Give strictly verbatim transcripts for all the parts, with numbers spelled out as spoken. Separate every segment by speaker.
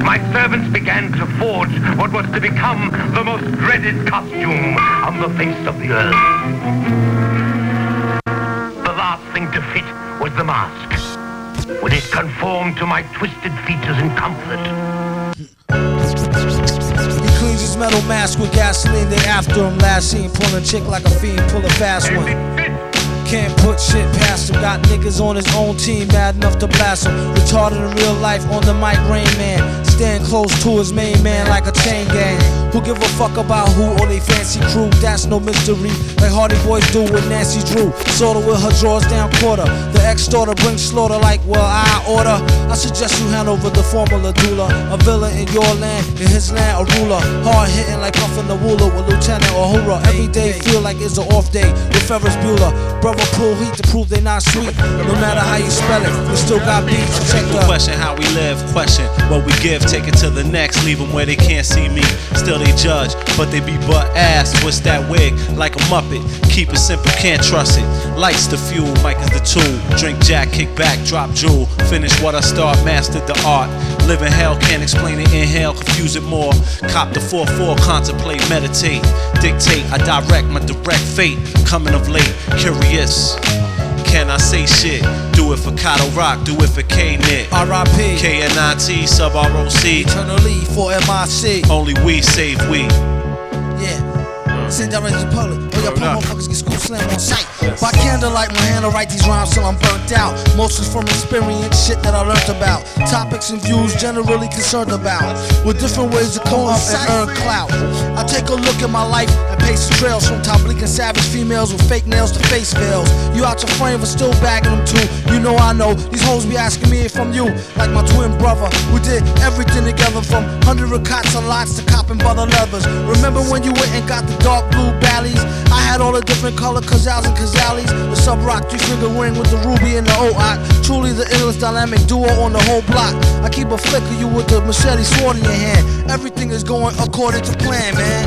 Speaker 1: my servants began to forge what was to become the most dreaded costume on the face of the earth. The last thing to fit was the mask. Would it conform to my twisted features and comfort?
Speaker 2: He cleans his metal mask with gasoline, they after him. Last seen pulling chick like a fiend, pull a fast one. Can't put shit past him. Got niggas on his own team mad enough to blast him. Retarded in real life on the mic, Rain Man. Stand close to his main man like a chain gang. Who give a fuck about who or they fancy crew? That's no mystery, like Hardy Boys do with Nancy Drew. Sorta with her drawers down quarter. The ex-daughter brings slaughter like, well, I order. I suggest you hand over the formula doula. A villain in your land, in his land a ruler. Hard hitting like Puffin the Wooler with Lieutenant Uhura. Every day feel like it's an off day with Ferris Bueller. Brother pull heat to prove they not sweet. No matter how you spell it, we still got beats. Check the
Speaker 3: question how we live, question what we give, take it to the next, leave them where they can't see me. Still they judge, but they be butt ass. Twist that wig like a Muppet. Keep it simple, can't trust it. Lights the fuel, mic is the tool. Drink Jack, kick back, drop jewel. Finish what I start, mastered the art. Live in hell, can't explain it, inhale, confuse it more. Cop the four four, contemplate, meditate. Dictate, I direct my direct fate. Coming of late, curious. Can I say shit? Do it for Kato Rock, do it for K-Nit.
Speaker 2: R I P
Speaker 3: K N I T, sub R O C.
Speaker 2: Eternally for M I C.
Speaker 3: Only we save we.
Speaker 2: Yeah. Send direct to the public. Oh, y'all poor motherfuckers get school slam on sight. By candlelight, my hand to write these rhymes till I'm burnt out. Mostly from experience, shit that I learned about. Topics and views generally concerned about. With different ways to come up and earn clout. I take a look at my life and pace the trails. From top bleak and savage females with fake nails to face veils. You out your frame but still bagging them too. You know I know, these hoes be asking me if I'm you. Like my twin brother, we did everything together. From hundred cots and lots to copping butter leathers. Remember when you went and got the dark blue Bally's? I had all the different color Kazals and Kazalis. The sub rock three finger ring with the ruby and the O-Ock. Truly the endless dynamic duo on the whole block. I keep a flick of you with the machete sword in your hand. Everything is going according to plan, man.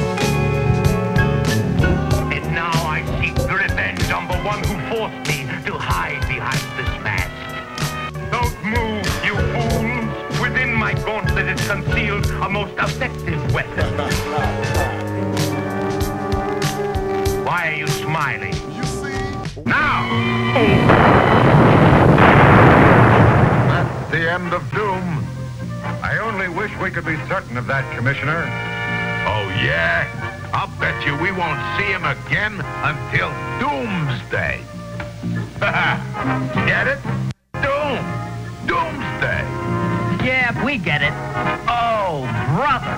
Speaker 1: And now I seek the revenge on the one who forced me to hide behind this mask. Don't move, you fools. Within my gauntlet is concealed a most effective weapon. Why are you smiling?
Speaker 4: You see?
Speaker 1: Now!
Speaker 4: That's the end of doom. I only wish we could be certain of that, Commissioner.
Speaker 1: Oh, yeah? I'll bet you we won't see him again until doomsday. Get it? Doom. Doomsday.
Speaker 5: Yeah, we get it. Oh, brother.